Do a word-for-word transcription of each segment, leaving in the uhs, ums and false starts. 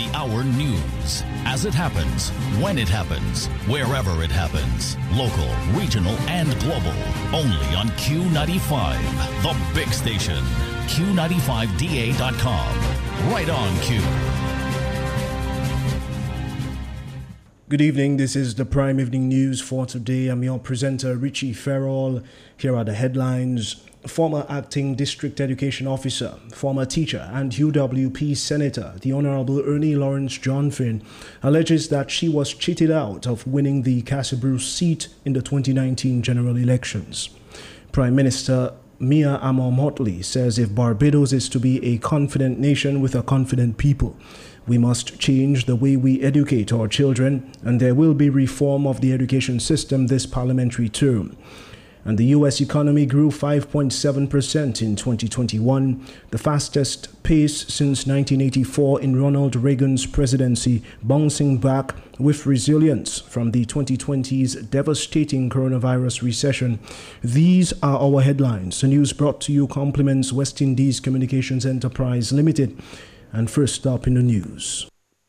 hour news. As it happens, when it happens, wherever it happens. Local, regional, and global. Only on Q ninety-five, the big station. Q ninety-five D A dot com. Right on Q. Good evening. This is the Prime Evening News for today. I'm your presenter, Richie Farrell. Here are the headlines. Former acting district education officer, former teacher, and U W P senator, the Honorable Ernie Lawrence Johnfin, alleges that she was cheated out of winning the Cassabru seat in the twenty nineteen general elections. Prime Minister Mia Amor Motley says if Barbados is to be a confident nation with a confident people, we must change the way we educate our children, and there will be reform of the education system this parliamentary term. And the U S economy grew five point seven percent in twenty twenty-one, the fastest pace since nineteen eighty-four in Ronald Reagan's presidency, bouncing back with resilience from the twenty twenty's devastating coronavirus recession. These are our headlines. The news brought to you compliments West Indies Communications Enterprise Limited. And first up in the news.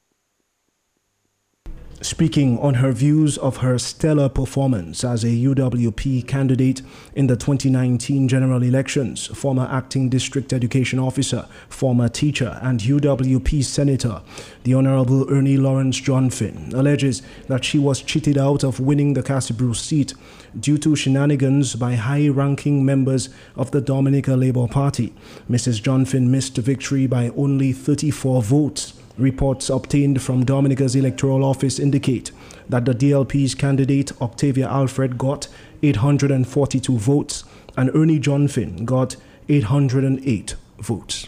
Speaking on her views of her stellar performance as a U W P candidate in the twenty nineteen general elections, former acting district education officer, former teacher, and U W P senator, the Honorable Ernie Lawrence Johnfin, alleges that she was cheated out of winning the Cassabru seat due to shenanigans by high-ranking members of the Dominica Labour Party. Missus Johnfin missed victory by only thirty-four votes. Reports obtained from Dominica's electoral office indicate that the D L P's candidate Octavia Alfred got eight hundred forty-two votes and Ernie Johnfin got eight hundred eight votes.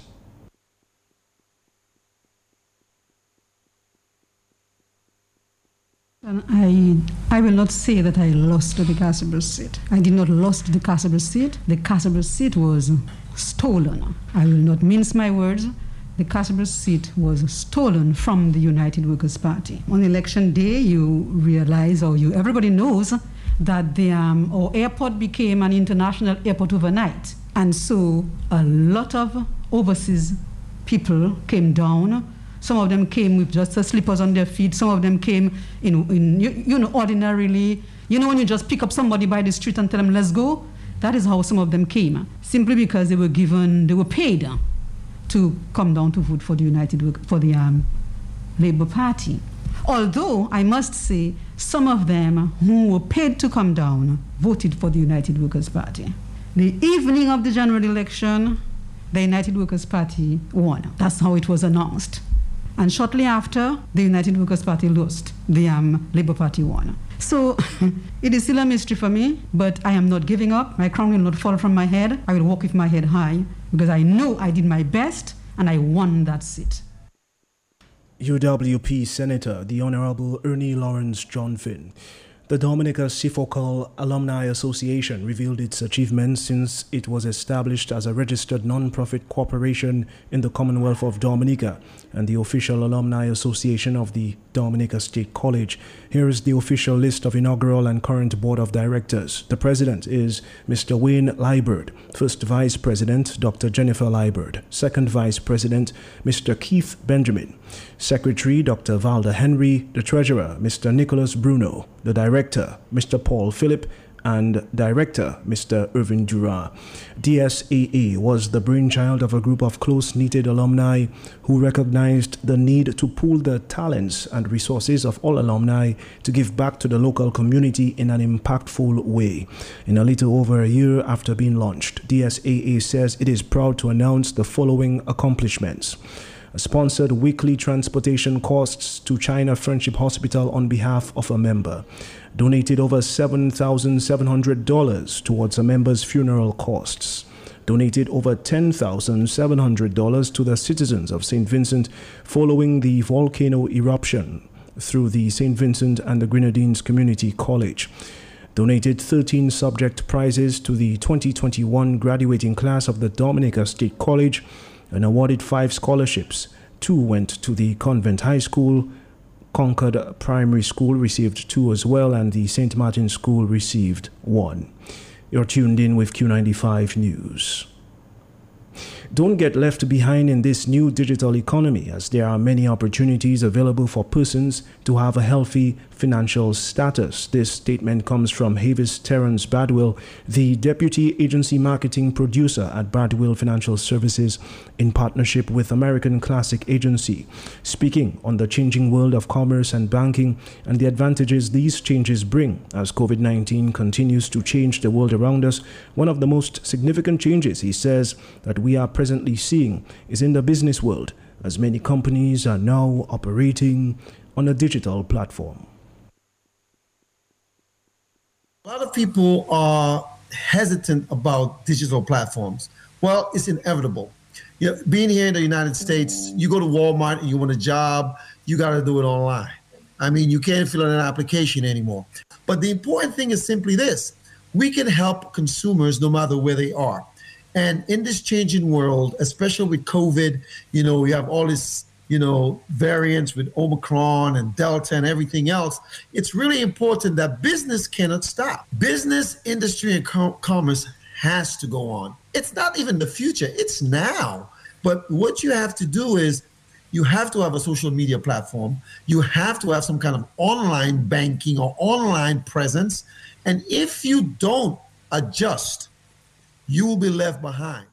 And I, I will not say that I lost the Cassabru seat. I did not lost the Cassabru seat. The Cassabru seat was stolen. I will not mince my words. The Cassabru seat was stolen from the United Workers' Party. On election day, you realize, or you everybody knows, that the um, our airport became an international airport overnight. And so a lot of overseas people came down. Some of them came with just the slippers on their feet. Some of them came in, in you, you know, ordinarily. You know when you just pick up somebody by the street and tell them, let's go? That is how some of them came, simply because they were given, they were paid to come down to vote for the United Work, for the um, Labour Party. Although, I must say, some of them who were paid to come down voted for the United Workers' Party. The evening of the general election, the United Workers' Party won. That's how it was announced. And shortly after, the United Workers' Party lost. The um, Labour Party won. So it is still a mystery for me, but I am not giving up. My crown will not fall from my head. I will walk with my head high because I know I did my best and I won that seat. U W P Senator, the Honorable Ernie Lawrence Johnfin. The Dominica Seafocal Alumni Association revealed its achievements since it was established as a registered non-profit corporation in the Commonwealth of Dominica and the official alumni association of the Dominica State College. Here is the official list of inaugural and current board of directors. The president is Mister Wayne Liburd. First vice president, Doctor Jennifer Liburd. Second vice president, Mister Keith Benjamin. Secretary, Doctor Valda Henry. The treasurer, Mister Nicholas Bruno. The director, Mister Paul Phillip, and director, Mister Irvin Dura. D S A A was the brainchild of a group of close-knitted alumni who recognized the need to pool the talents and resources of all alumni to give back to the local community in an impactful way. In a little over a year after being launched, D S A A says it is proud to announce the following accomplishments. Sponsored weekly transportation costs to China Friendship Hospital on behalf of a member. Donated over seven thousand seven hundred dollars towards a member's funeral costs. Donated over ten thousand seven hundred dollars to the citizens of Saint Vincent following the volcano eruption through the Saint Vincent and the Grenadines Community College. Donated thirteen subject prizes to the twenty twenty-one graduating class of the Dominica State College and awarded five scholarships. Two went to the Convent High School, Concord Primary School received two as well, and the Saint Martin School received one. You're tuned in with Q ninety-five News. Don't get left behind in this new digital economy, as there are many opportunities available for persons to have a healthy financial status. This statement comes from Havis Terrence Badwill, the Deputy Agency Marketing Producer at Badwill Financial Services, in partnership with American Classic Agency, speaking on the changing world of commerce and banking and the advantages these changes bring as COVID nineteen continues to change the world around us. One of the most significant changes, he says, that we are presently seeing is in the business world, as many companies are now operating on a digital platform. A lot of people are hesitant about digital platforms. Well, it's inevitable. You know, being here in the United States, you go to Walmart and you want a job, you got to do it online. I mean, you can't fill out an application anymore. But the important thing is simply this: we can help consumers no matter where they are. And in this changing world, especially with COVID, you know, we have all this, you know, variants with Omicron and Delta and everything else. It's really important that business cannot stop. Business, industry, and com- commerce has to go on. It's not even the future, it's now. But what you have to do is you have to have a social media platform. You have to have some kind of online banking or online presence. And if you don't adjust, you will be left behind.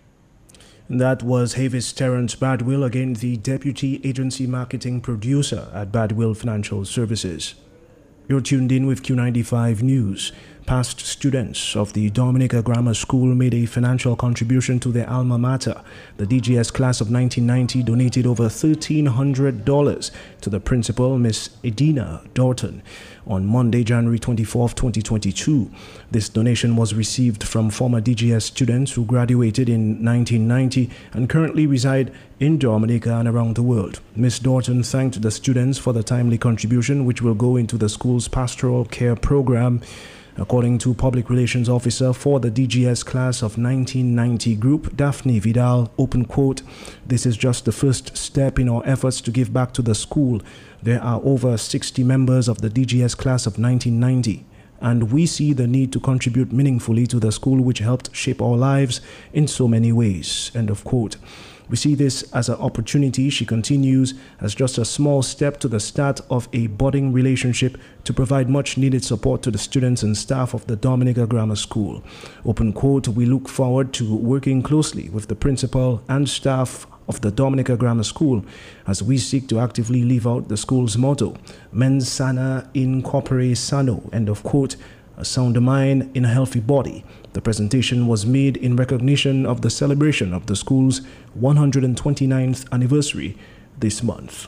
That was Havis Terrence Badwill, again the Deputy Agency Marketing Producer at Badwill Financial Services. You're tuned in with Q ninety-five News. Past students of the Dominica Grammar School made a financial contribution to their alma mater. The D G S class of nineteen ninety donated over thirteen hundred dollars to the principal, Miss Edina Dorton, on Monday, January twenty-fourth, twenty twenty-two. This donation was received from former D G S students who graduated in nineteen ninety and currently reside in Dominica and around the world. Miss Dorton thanked the students for the timely contribution, which will go into the school's pastoral care program. According to Public Relations Officer for the D G S class of nineteen ninety group, Daphne Vidal, open quote, "This is just the first step in our efforts to give back to the school. There are over sixty members of the D G S class of nineteen ninety, and we see the need to contribute meaningfully to the school which helped shape our lives in so many ways." End of quote. We see this as an opportunity, she continues, as just a small step to the start of a budding relationship to provide much needed support to the students and staff of the Dominica Grammar School. Open quote, "We look forward to working closely with the principal and staff of the Dominica Grammar School as we seek to actively live out the school's motto, Mens Sana in Corpore Sano," end of quote, "a sound mind in a healthy body." The presentation was made in recognition of the celebration of the school's one hundred twenty-ninth anniversary this month.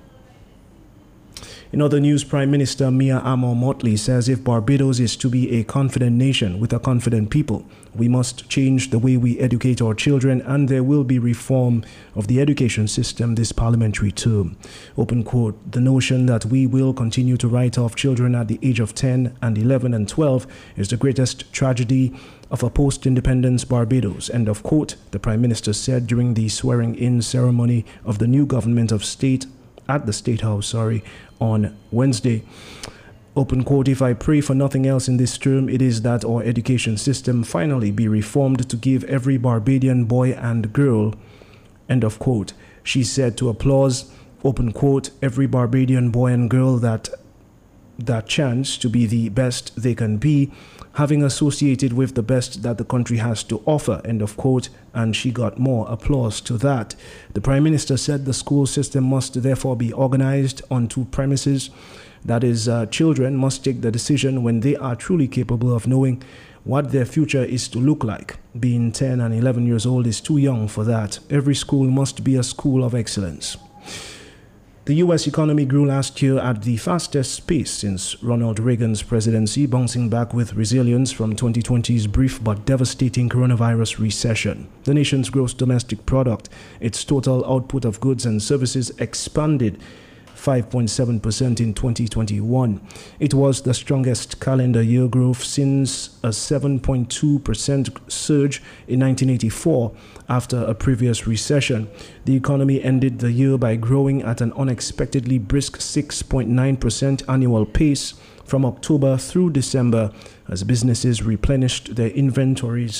In other news, Prime Minister Mia Amor-Motley says if Barbados is to be a confident nation with a confident people, we must change the way we educate our children, and there will be reform of the education system this parliamentary term. Open quote, "The notion that we will continue to write off children at the age of ten and eleven and twelve is the greatest tragedy of a post-independence Barbados," end of quote, the Prime Minister said during the swearing-in ceremony of the new government of state at the State House, sorry, on Wednesday. Open quote, "If I pray for nothing else in this term, it is that our education system finally be reformed to give every Barbadian boy and girl," end of quote. She said to applause, open quote, "every Barbadian boy and girl that that chance to be the best they can be, having associated with the best that the country has to offer," end of quote, and she got more applause to that. The Prime Minister said the school system must therefore be organized on two premises. That is, uh, children must take the decision when they are truly capable of knowing what their future is to look like. Being ten and eleven years old is too young for that. Every school must be a school of excellence. The U S economy grew last year at the fastest pace since Ronald Reagan's presidency, bouncing back with resilience from twenty twenty's brief but devastating coronavirus recession. The nation's gross domestic product, its total output of goods and services, expanded five point seven percent in twenty twenty-one. It was the strongest calendar year growth since a seven point two percent surge in nineteen eighty-four after a previous recession. The economy ended the year by growing at an unexpectedly brisk six point nine percent annual pace from October through December as businesses replenished their inventories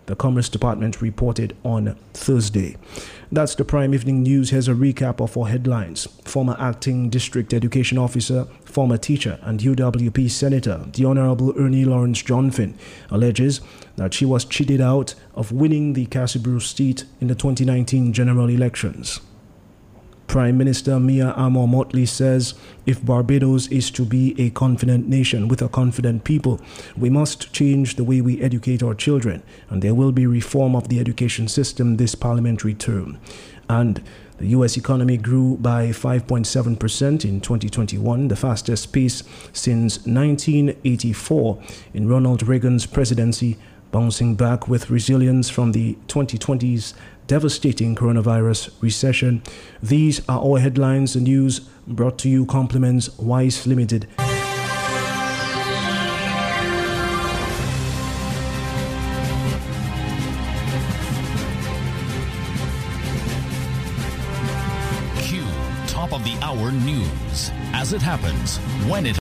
the Commerce Department reported on Thursday. That's the Prime Evening News. Here's a recap of our headlines. Former acting district education officer, former teacher, and U W P Senator, the Honorable Ernie Lawrence Johnfin, alleges that she was cheated out of winning the Cassibrou seat in the twenty nineteen general elections. Prime Minister Mia Amor Motley says if Barbados is to be a confident nation with a confident people, we must change the way we educate our children, and there will be reform of the education system this parliamentary term. And the U S economy grew by five point seven percent in twenty twenty-one, the fastest pace since nineteen eighty-four in Ronald Reagan's presidency, bouncing back with resilience from the twenty twenties devastating coronavirus recession. These are our headlines. The news brought to you compliments Wise Limited. Q Top of the Hour News. As it happens, when it